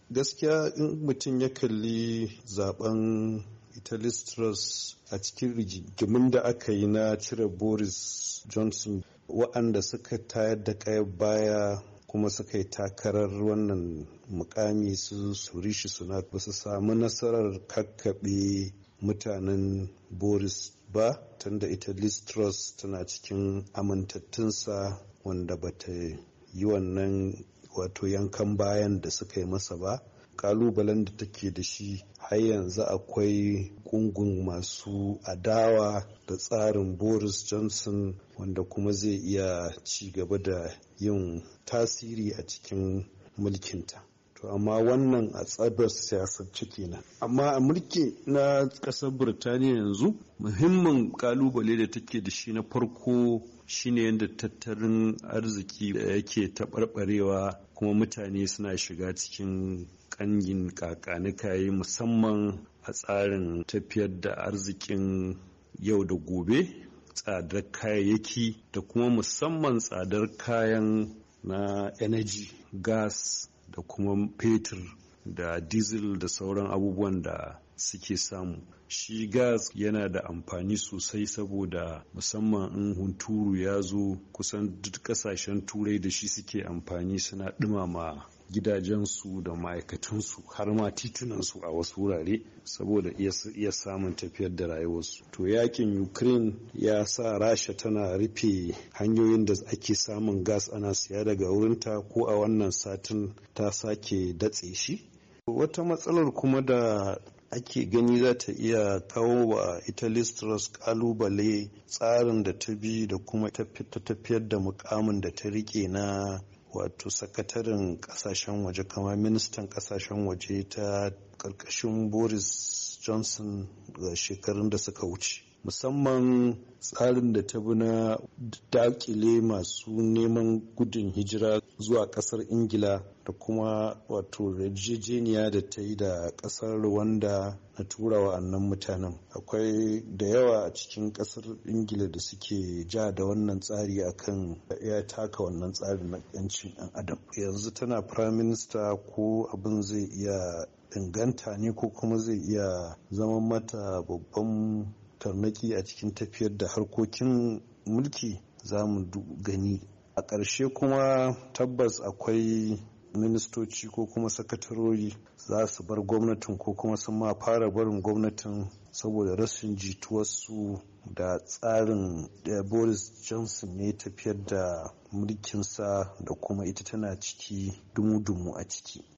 gaskiya in mutum ya kalli zaben ita Liz Truss a cikin rigimin da aka yi na cire Boris Johnson, waɗanda suka tayar da kayan baya kuma suka yi takarar wannan mukami su Rishi Sunak ba su samu nasarar kakkaɓe mutanen Boris ba, tunda ita Liz Truss tana cikin amintattunsa wanda bata yi wannan wato yankan bayan da suka yi masa ba. Kalubalen da take da shi har yanzu akwai gungun masu adawa da tsarin Boris Johnson wanda kuma zai iya ci gaba da yin tasiri a cikin mulkinta. To amma wannan a tsabar siyasar kenan. Amma a mulki na ƙasar Birtaniya yanzu muhimmin kalubale da take da shi na farko shine yadda tattalin arziki da yake taɓarɓarewa kuma mutane suna shiga cikin ƙangin kakanikayi musamman a tsarin tafiyar da arzikin yau da gobe, tsadar kayayyaki da kuma musamman tsadar kayan na energy, gas da kuma fetur da diesel da sauran abubuwan da suke samu. Shi gas yana da amfani sosai saboda musamman in hunturu ya zo kusan duk kasashen turai da shi suke amfani, suna ɗumama gidajensu da ma'aikatansu har ma titunansu a wasu wurare saboda iya samun tafiyar da rayuwarsu. To yakin Ukraine ya sa Rasha tana rufe hanyoyin da ake samun gas ana siya daga wurinta, ko a wannan satin ta sake datse shi. Wata matsalar kuma da ake gani za ta iya kawo wa ita Liz Truss kalubale tsarin da ta bi da kuma ta tafiyar da mukamin da ta rike na wato sakataren kasashen waje kama ministan kasashen waje ta karkashin Boris Johnson ga shekarun da suka wuce, musamman tsarin da ta bi na dakile masu neman gudun hijira zuwa kasar Ingila da kuma wato yarjejeniya da ta yi da kasar Rwanda na tura wa'annan mutanen. Akwai da yawa a cikin kasar Ingila da suke ja da wannan tsari akan ya taka wannan tsarin na 'yancin 'yan adam. Yanzu tana prime minister, ko abin zai iya inganta ne ko kuma zai iya zama mata babban tarnaki a cikin tafiyar da harkokin mulki, za mu gani. A ƙarshe kuma tabbas akwai ministoci ko kuma sakatarori za su bar gwamnatin ko kuma sun ma fara barin gwamnatin saboda rashin jituwarsu da tsarin da Boris Johnson ne tafiyar da mulkinsa, da kuma ita tana ciki dumu-dumu a ciki.